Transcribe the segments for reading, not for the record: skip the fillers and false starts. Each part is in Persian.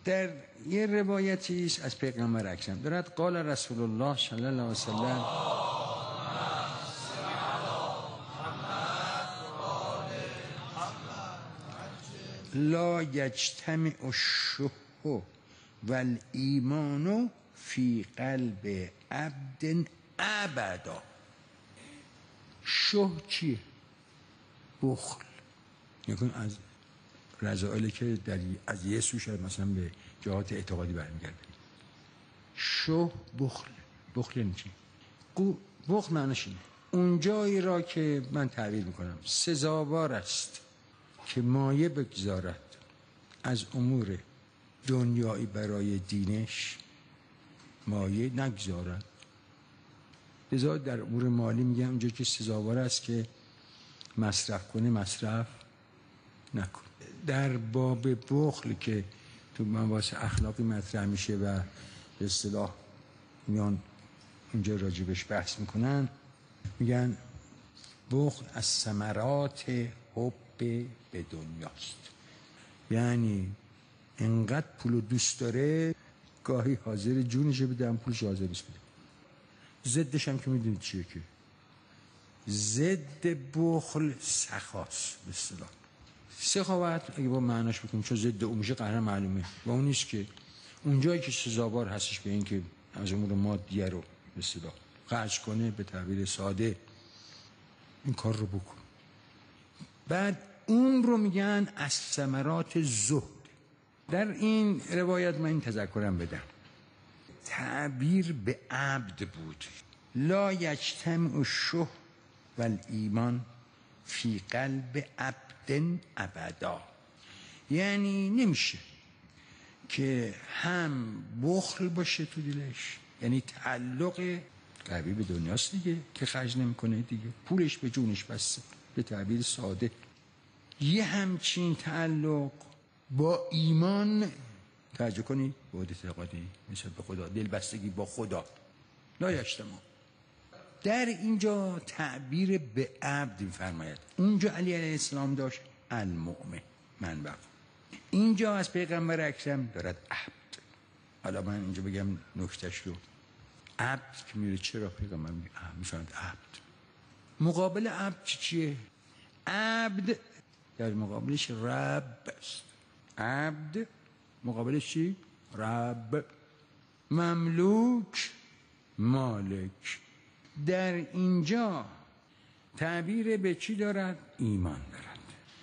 در یه روایتی است از پیغمبر اکرم دارد قال رسول الله صلی الله علیه وسلم لا یجتمع الشح والایمان فی قلب عبد ابدا. شح چیه؟ بخل. یکون از رذائلی که از یه سو شاید مثلا به جهات اعتقادی برمیگرده. شح بخل یعنی چی؟ بخل معنیش اینه اون جایی را که من تعبیر میکنم سزاوار است که مایه بگذارد از امور دنیایی برای دینش مایه نگذارد. لذا در امور مالی میگم اونجا که سزاوار است که مصرف کنه مصرف نکن. در باب بخل که تو مباحث اخلاقی مطرح میشه و به اصطلاح میان اونجا راجبش بحث میکنن، میگن بخل از ثمرات حب به دنیاست. یعنی انقدر پولو دوست داره گاهی حاضر جونش بده هم پولش حاضر نیست بده. ضدش هم که میدونید چیه که ضد بخل سخاست. به اصطلاح سخاوت اگه با معناش بکنیم چون ضد اون میشه قهر معلومه و اون نیست که اونجایی که سزاوار هستش به این که از امور مادیه رو به اصطلاح خرج کنه به تعبیر ساده این کار رو بکن. بعد اون رو میگن از ثمرات زهد. در این روایت من این تذکرم بدم تعبیر به عبد بود لا یجتمع الشح والایمان فی قلب عبد ابدا. یعنی نمیشه که هم بخل باشه تو دلش، یعنی تعلق قوی به دنیاست دیگه که خرج نمیکنه دیگه، پولش به جونش بسته به تعبیر ساده. یه همچین تعلق با ایمان توجه کنید بود اعتقادی مثل به خدا، دلبستگی با خدا لا یجتمع. در اینجا تعبیر به عبد می‌فرماید. اونجا علی علیه السلام داشت المؤمن منبع، اینجا از پیغمبر اکرم دارد عبد. حالا من اینجا بگم نکتهش رو. عبد که میره چرا پیغمبر میفرماید عبد؟ مقابل عبد چیه؟ عبد در مقابلش رب است. عبد مقابلش چی؟ رب. مملوک مالک. در اینجا تعبیر به چی دارد؟ ایمان دارد.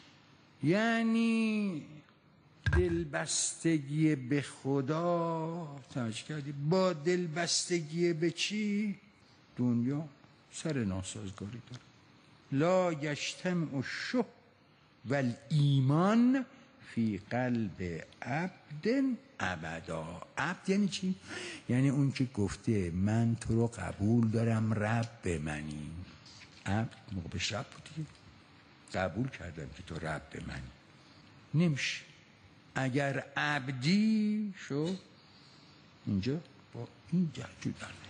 یعنی دلبستگی به خدا. توجه کردی؟ با دلبستگی به چی؟ دنیا سر ناسازگاری دارد. لا یجتمع الشح والایمان فی قلب عبد ابدا. عبد یعنی چی؟ یعنی اون که گفته من تو رو قبول دارم رب منی. عبد مقابلش رب بود دیگه، قبول کردم که تو رب منی. نمیشه. اگر عبدی شو اینجا با این جهجو در